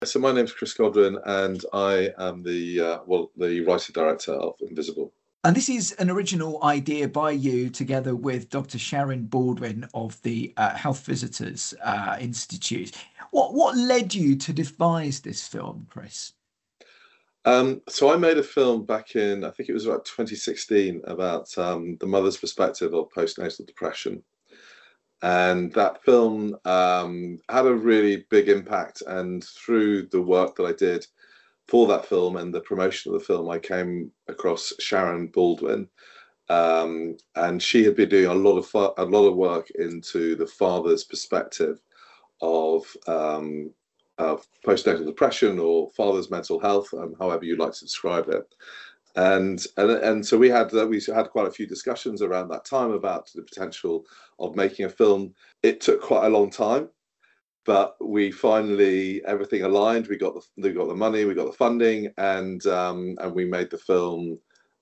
So my name's Chris Godwin, and I am the writer director of Invisible. And this is an original idea by you together with Dr. Sharon Baldwin of the Health Visitors Institute. What led you to devise this film, Chris? So I made a film back in, I think it was about 2016, about the mother's perspective of postnatal depression. And that film had a really big impact. And through the work that I did for that film and the promotion of the film, I came across Sharon Baldwin, and she had been doing a lot of work into the father's perspective of postnatal depression or father's mental health, however you like to describe it. And so we had quite a few discussions around that time about the potential of making a film. It took quite a long time, but we finally, everything aligned. We got the money, we got the funding, and we made the film.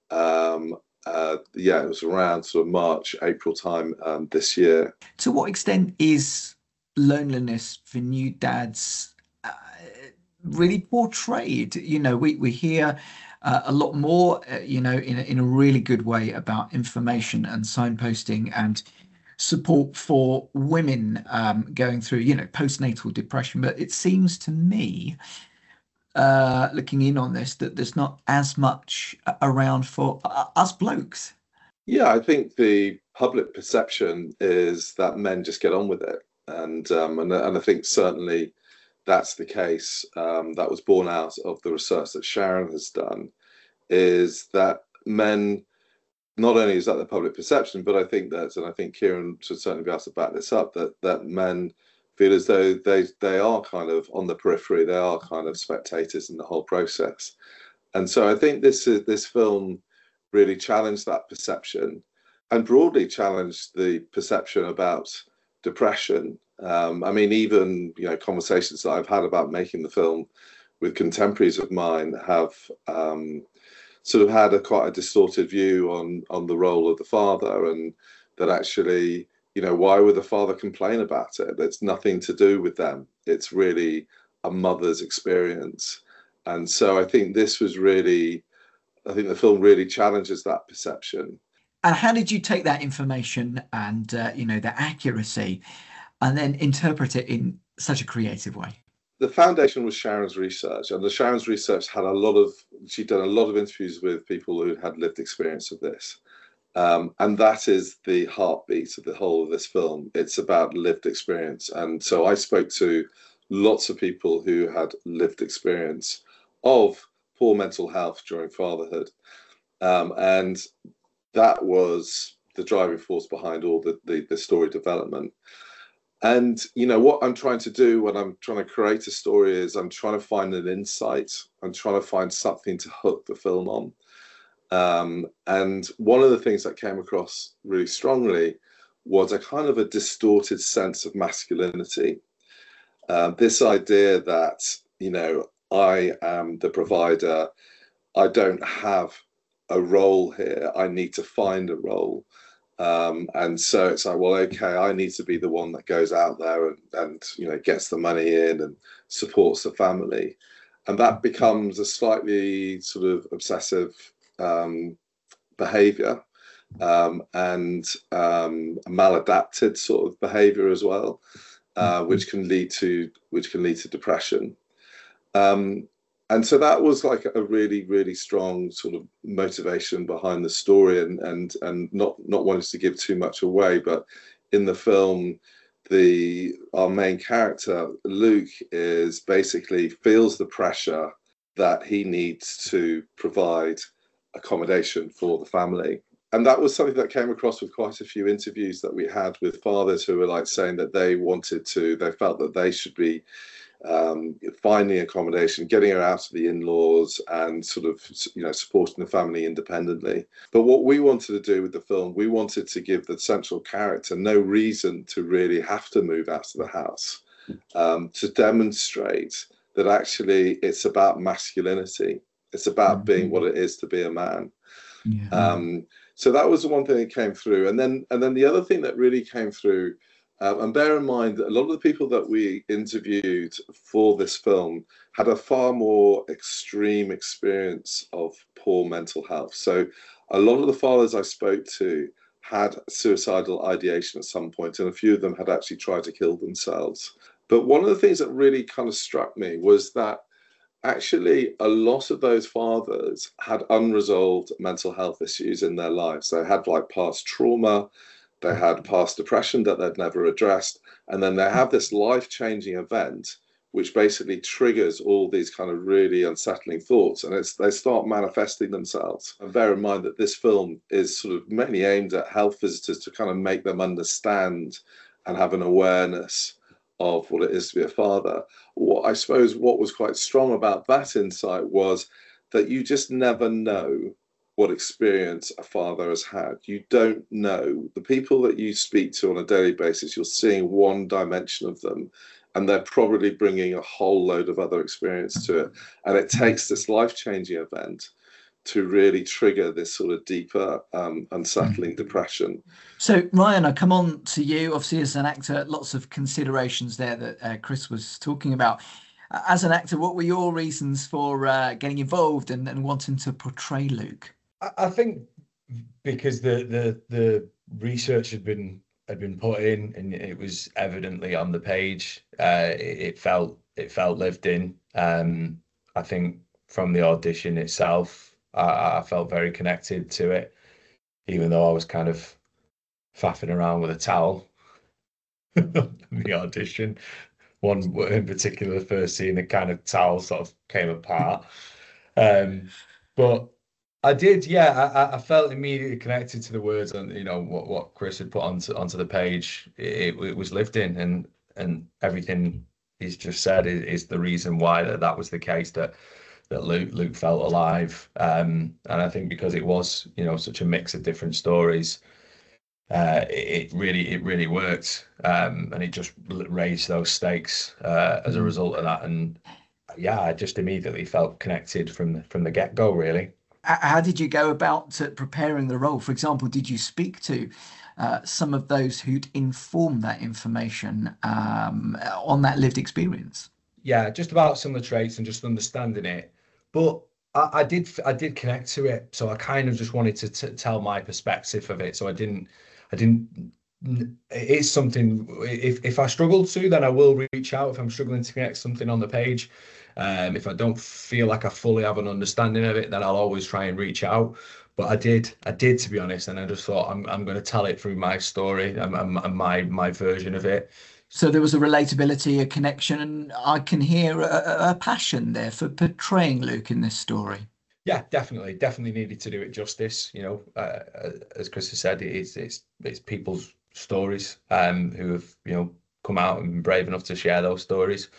It was around sort of March, April time this year. To what extent is loneliness for new dads really portrayed? We hear a lot more, in a really good way about information and signposting and support for women going through, postnatal depression. But it seems to me, looking in on this, that there's not as much around for us blokes. Yeah, I think the public perception is that men just get on with it, and I think certainly that's the case. That was born out of the research that Sharon has done, is that men, not only is that the public perception, but I think and I think Kieran should certainly be able to back this up, that men feel as though they are kind of on the periphery, they are kind of spectators in the whole process. And so I think this film really challenged that perception and broadly challenged the perception about depression. I mean, even conversations that I've had about making the film with contemporaries of mine have sort of had quite a distorted view on the role of the father, and that actually, why would the father complain about it? It's nothing to do with them. It's really a mother's experience. And so I think the film really challenges that perception. And how did you take that information and the accuracy, and then interpret it in such a creative way? The foundation was Sharon's research, and Sharon's research had she'd done a lot of interviews with people who had lived experience of this. And that is the heartbeat of the whole of this film. It's about lived experience. And so I spoke to lots of people who had lived experience of poor mental health during fatherhood. And that was the driving force behind all the story development. And what I'm trying to do when I'm trying to create a story is I'm trying to find an insight. I'm trying to find something to hook the film on. And one of the things that came across really strongly was a kind of a distorted sense of masculinity. This idea that, I am the provider. I don't have a role here. I need to find a role. And so it's like, well, okay, I need to be the one that goes out there and gets the money in and supports the family. And that becomes a slightly sort of obsessive behavior, and maladapted sort of behavior as well, which can lead to depression. And so that was like a really, really strong sort of motivation behind the story, and not wanting to give too much away, but in the film, our main character, Luke, is basically feels the pressure that he needs to provide accommodation for the family. And that was something that came across with quite a few interviews that we had with fathers who were like saying that they felt that they should be finding accommodation, getting her out of the in-laws, and sort of supporting the family independently. But what we wanted to do with the film, we wanted to give the central character no reason to really have to move out of the house, to demonstrate that actually it's about masculinity. It's about being what it is to be a man. Yeah. So that was the one thing that came through, and then the other thing that really came through And bear in mind that a lot of the people that we interviewed for this film had a far more extreme experience of poor mental health. So a lot of the fathers I spoke to had suicidal ideation at some point, and a few of them had actually tried to kill themselves. But one of the things that really kind of struck me was that actually a lot of those fathers had unresolved mental health issues in their lives. They had like past trauma, they had past depression that they'd never addressed, and then they have this life-changing event which basically triggers all these kind of really unsettling thoughts, and they start manifesting themselves. And bear in mind that this film is sort of mainly aimed at health visitors to kind of make them understand and have an awareness of what it is to be a father. I suppose what was quite strong about that insight was that you just never know what experience a father has had. You don't know. The people that you speak to on a daily basis, you're seeing one dimension of them, and they're probably bringing a whole load of other experience to it. And it takes this life-changing event to really trigger this sort of deeper, unsettling depression. So, Ryan, I come on to you. Obviously, as an actor, lots of considerations there that Chris was talking about. As an actor, what were your reasons for getting involved and wanting to portray Luke? I think because the research had been put in, and it was evidently on the page. It felt lived in. I think from the audition itself, I felt very connected to it, even though I was kind of faffing around with a towel in the audition. One in particular, the first scene, the kind of towel sort of came apart. But I did, yeah. I felt immediately connected to the words, and what Chris had put onto the page. It was lived in, and everything he's just said is the reason why that was the case. That Luke felt alive, and I think because it was such a mix of different stories, it really worked, and it just raised those stakes as a result of that. And yeah, I just immediately felt connected from the get-go, really. How did you go about preparing the role? For example, did you speak to some of those who'd informed that information on that lived experience? Yeah, just about some of the traits and just understanding it. But I did connect to it, so I kind of just wanted to tell my perspective of it. So I didn't. It is something. If I struggle to, then I will reach out. If I'm struggling to connect something on the page, if I don't feel like I fully have an understanding of it, then I'll always try and reach out. But I did to be honest, and I just thought I'm going to tell it through my story and my version of it. So there was a relatability, a connection, and I can hear a passion there for portraying Luke in this story. Yeah, definitely needed to do it justice. As Chris has said, it's people's stories who have come out and been brave enough to share those stories.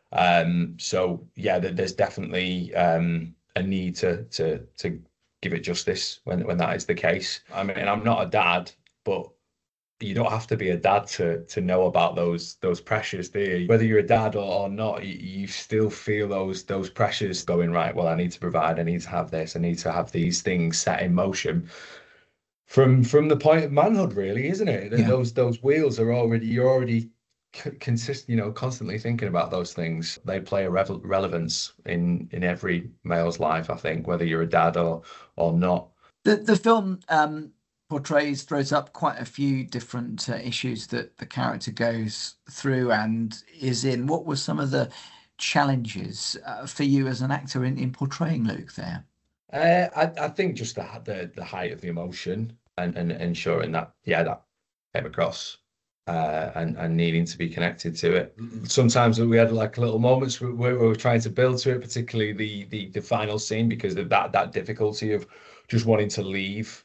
So yeah, there's definitely a need to give it justice when that is the case. I mean, I'm not a dad, but you don't have to be a dad to know about those pressures, do you? Whether you're a dad or not, you still feel those pressures going, right, well, I need to provide, I need to have this, I need to have these things set in motion from the point of manhood, really, isn't it? Yeah. Those wheels are already, you're already constantly thinking about those things. They play a relevance in every male's life, I think, whether you're a dad or not. The film throws up quite a few different issues that the character goes through and is in. What were some of the challenges for you as an actor in portraying Luke there? I think just the height of the emotion and ensuring that that came across and needing to be connected to it. Sometimes we had like little moments where we were trying to build to it, particularly the final scene, because of that difficulty of just wanting to leave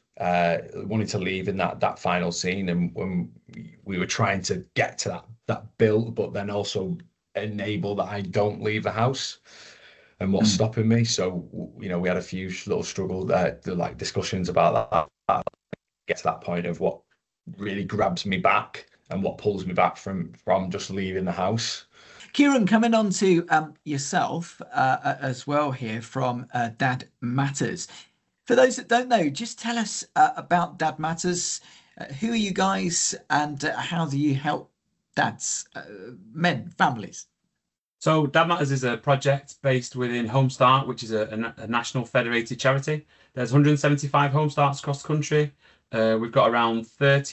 in that final scene, and when we were trying to get to that build, but then also enable that I don't leave the house, and what's stopping me. So we had a few little struggles there, like discussions about that, get to that point of what really grabs me back and what pulls me back from just leaving the house. Kieran, coming on to yourself as well here from Dad Matters. For those that don't know, just tell us about Dad Matters. Who are you guys, and how do you help dads, men, families? So Dad Matters is a project based within Home Start, which is a national federated charity. There's 175 Home Starts across the country. We've got around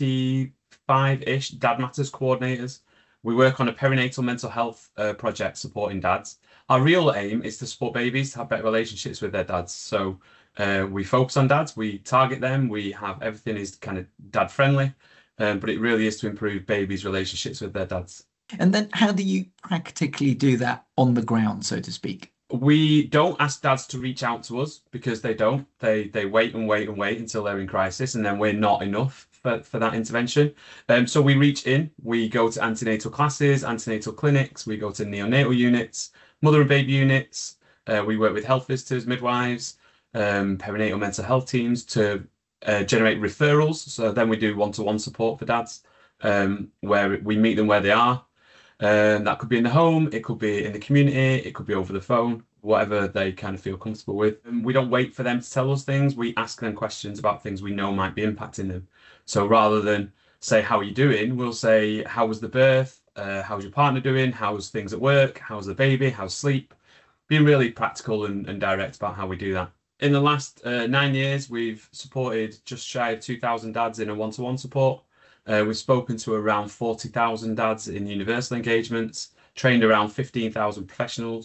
35-ish Dad Matters coordinators. We work on a perinatal mental health project supporting dads. Our real aim is to support babies to have better relationships with their dads. So we focus on dads, we target them, we have everything is kind of dad friendly, but it really is to improve babies' relationships with their dads. And then how do you practically do that on the ground, so to speak? We don't ask dads to reach out to us because they don't. They wait and wait and wait until they're in crisis, and then we're not enough for that intervention. So we reach in, we go to antenatal classes, antenatal clinics, we go to neonatal units, mother and baby units. We work with health visitors, midwives, perinatal mental health teams to generate referrals. So then we do one-to-one support for dads, where we meet them where they are. That could be in the home, it could be in the community, it could be over the phone, whatever they kind of feel comfortable with. And we don't wait for them to tell us things, we ask them questions about things we know might be impacting them. So rather than say, how are you doing? We'll say, how was the birth? How's your partner doing? How's things at work? How's the baby? How's sleep? Being really practical and direct about how we do that. In the last 9 years, we've supported just shy of 2,000 dads in a one-to-one support. We've spoken to around 40,000 dads in universal engagements, trained around 15,000 professionals,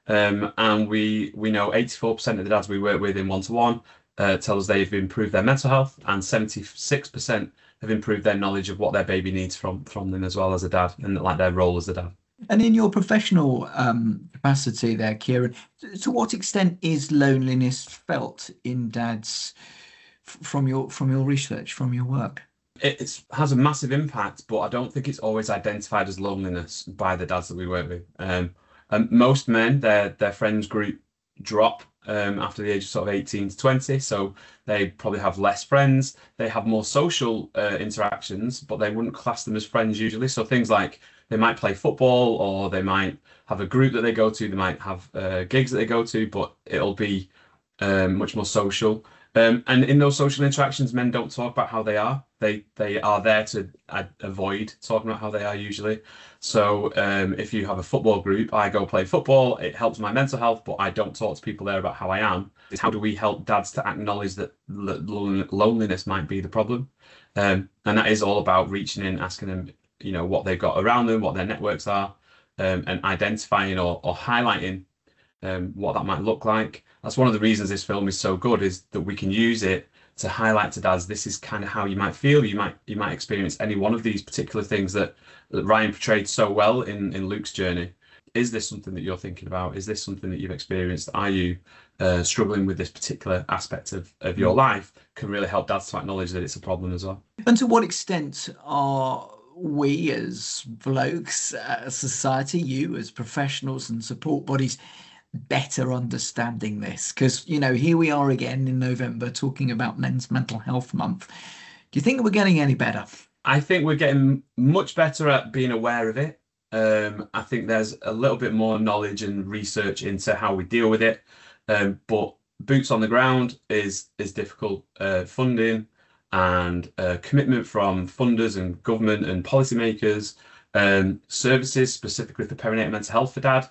and we know 84% of the dads we work with in one-to-one tell us they've improved their mental health, and 76% have improved their knowledge of what their baby needs from them as well as a dad, and like their role as a dad. And in your professional capacity there, Kieran, to what extent is loneliness felt in dads from your research, from your work? It has a massive impact, but I don't think it's always identified as loneliness by the dads that we work with. And most men, their friends group drop after the age of sort of 18 to 20, so they probably have less friends. They have more social interactions, but they wouldn't class them as friends usually. So things like they might play football, or they might have a group that they go to, they might have gigs that they go to, but it'll be much more social. And in those social interactions, men don't talk about how they are. They are there to avoid talking about how they are usually. So if you have a football group, I go play football, it helps my mental health, but I don't talk to people there about how I am. How do we help dads to acknowledge that loneliness might be the problem? And that is all about reaching in, asking them, you know, what they've got around them, what their networks are, and identifying or highlighting what that might look like. That's one of the reasons this film is so good, is that we can use it to highlight to dads, this is kind of how you might feel. You might experience any one of these particular things that Ryan portrayed so well in Luke's journey. Is this something that you're thinking about? Is this something that you've experienced? Are you struggling with this particular aspect of your life? Can really help dads to acknowledge that it's a problem as well. And to what extent are we as blokes, as society, you as professionals and support bodies, better understanding this? Because, you know, here we are again in November talking about Men's Mental Health Month. Do you think we're getting any better? I think we're getting much better at being aware of it. I think there's a little bit more knowledge and research into how we deal with it, but boots on the ground is difficult. Funding and commitment from funders and government and policymakers, services specifically for perinatal mental health for dad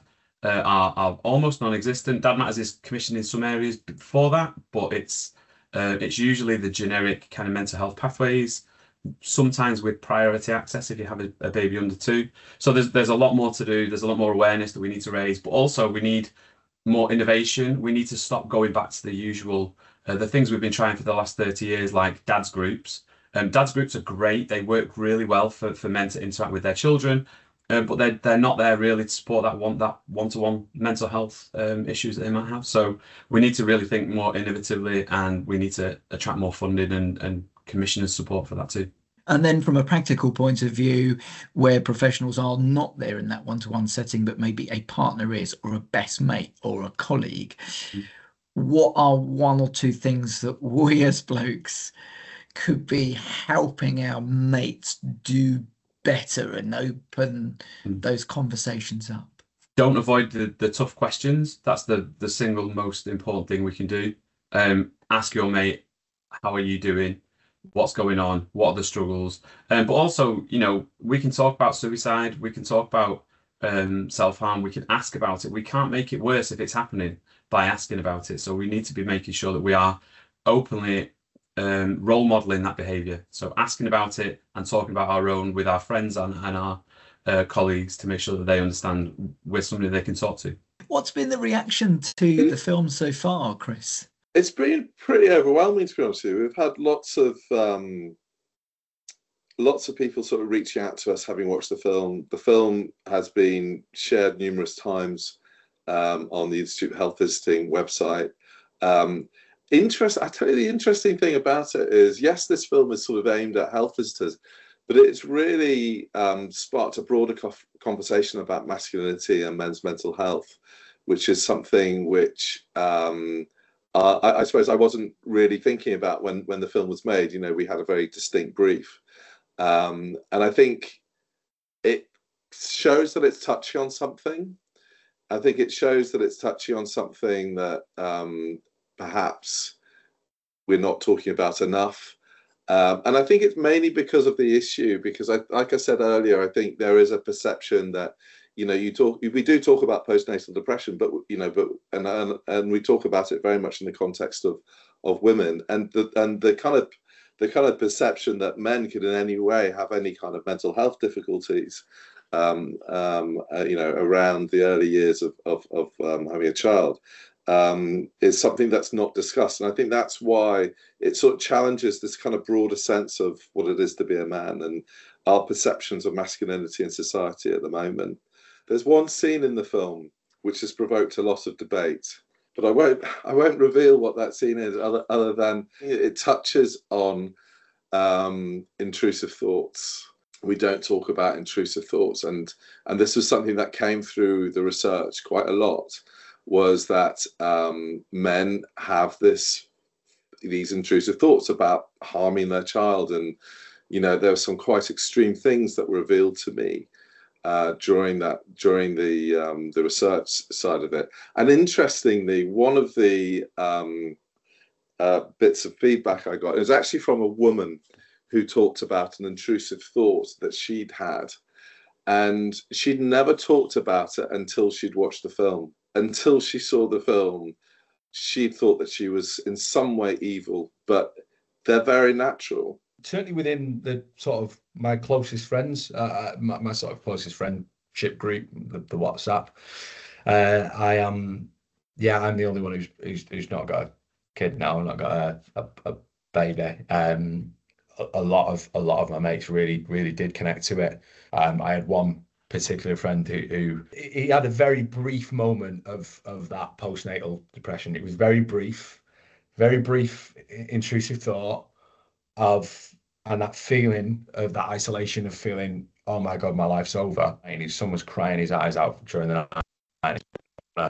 are almost non-existent. Dad Matters is commissioned in some areas before that, but it's usually the generic kind of mental health pathways, sometimes with priority access if you have a baby under 2. So there's a lot more to do. There's a lot more awareness that we need to raise, but also we need more innovation. We need to stop going back to the usual, the things we've been trying for the last 30 years, like dads groups. Dads groups are great. They work really well for men to interact with their children, but they're not there really to support that one-to-one mental health issues that they might have. So we need to really think more innovatively, and we need to attract more funding and commissioners' support for that too. And then from a practical point of view, where professionals are not there in that one-to-one setting, but maybe a partner is, or a best mate or a colleague, what are 1 or 2 things that we as blokes could be helping our mates do better and open those conversations up? Don't avoid the tough questions. That's the single most important thing we can do. Ask your mate, how are you doing? what's going on, what are the struggles, but also, you know, we can talk about suicide, we can talk about self-harm, we can ask about it. We can't make it worse if it's happening by asking about it. So we need to be making sure that we are openly role modeling that behavior. So asking about it and talking about our own with our friends and our colleagues to make sure that they understand we're somebody they can talk to. What's been the reaction to the film so far, Chris? It's been pretty overwhelming, to be honest with you. We've had lots of people sort of reaching out to us having watched the film. The film has been shared numerous times on the Institute of Health Visiting website. I tell you, the interesting thing about it is, yes, this film is sort of aimed at health visitors, but it's really sparked a broader conversation about masculinity and men's mental health, which is something which I suppose I wasn't really thinking about when the film was made. You know, we had a very distinct brief. And I think it shows that it's touching on something. I think it shows that it's touching on something that perhaps we're not talking about enough. And I think it's mainly because of the issue, because like I said earlier, I think there is a perception that, you know, we do talk about postnatal depression, but, you know, and we talk about it very much in the context of women, and the kind of perception that men could in any way have any kind of mental health difficulties, you know, around the early years of having a child, is something that's not discussed. And I think that's why it sort of challenges this kind of broader sense of what it is to be a man and our perceptions of masculinity in society at the moment. There's one scene in the film which has provoked a lot of debate, but I won't reveal what that scene is, other than it touches on intrusive thoughts. We don't talk about intrusive thoughts, and this was something that came through the research quite a lot, was that men have these intrusive thoughts about harming their child. And, you know, there were some quite extreme things that were revealed to me during the research side of it. And interestingly, one of the bits of feedback I got, it was actually from a woman who talked about an intrusive thought that she'd had, and she'd never talked about it until she'd watched the film. Until she saw the film, she thought that she was in some way evil, but they're very natural. Certainly within the sort of my closest friends, my sort of closest friendship group, the WhatsApp, I'm the only one who's not got a kid now, not got a baby. A lot of my mates really did connect to it. I had one particular friend who he had a very brief moment of that postnatal depression. It was very brief intrusive thought and that feeling of that isolation of feeling, oh my God, my life's over. And his son was crying his eyes out during the night.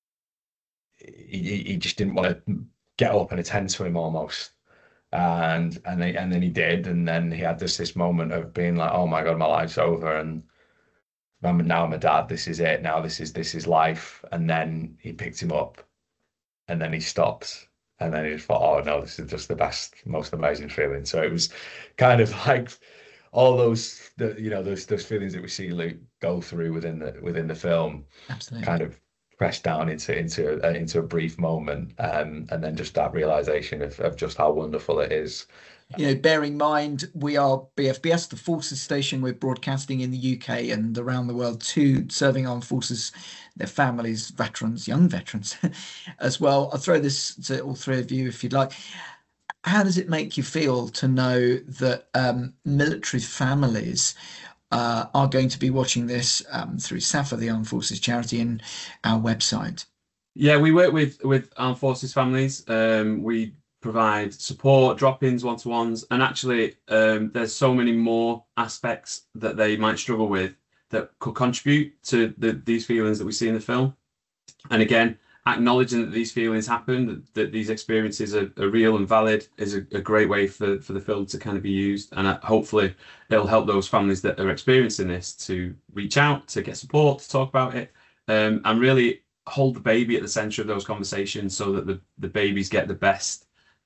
He just didn't want to get up and attend to him almost. And then he did, and then he had this moment of being like, oh my God, my life's over, and now I'm a dad, this is it, now this is life. And then he picked him up, and then he stopped, and then he just thought, oh no, this is just the best, most amazing feeling. So it was kind of like all those those feelings that we see Luke go through within the film. Absolutely. Kind of pressed down into a brief moment, and then just that realization of just how wonderful it is. You know, bearing in mind we are BFBS, the Forces Station. We're broadcasting in the UK and around the world to serving armed forces, their families, veterans, young veterans as well. I'll throw this to all three of you if you'd like. How does it make you feel to know that military families are going to be watching this through SAFA, the Armed Forces Charity, and our website? Yeah, we work with Armed Forces families. We provide support, drop-ins, one-to-ones, and actually there's so many more aspects that they might struggle with that could contribute to these feelings that we see in the film. And again, acknowledging that these feelings happen, that these experiences are real and valid, is a great way for the film to kind of be used. And hopefully it'll help those families that are experiencing this to reach out, to get support, to talk about it, and really hold the baby at the center of those conversations, so that the babies get the best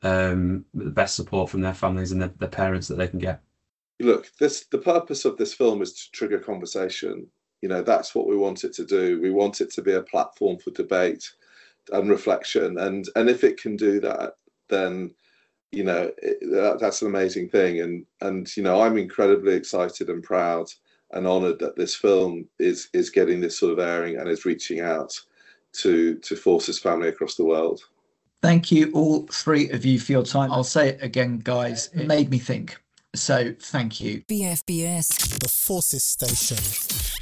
the best support from their families and their parents that they can get. Look, the purpose of this film is to trigger conversation. You know, that's what we want it to do. We want it to be a platform for debate and reflection. And if it can do that, then, you know, that's an amazing thing. And you know, I'm incredibly excited and proud and honoured that this film is getting this sort of airing and is reaching out to Force's family across the world. Thank you, all three of you, for your time. I'll say it again, guys. It made me think. So thank you. BFBS, the Forces Station.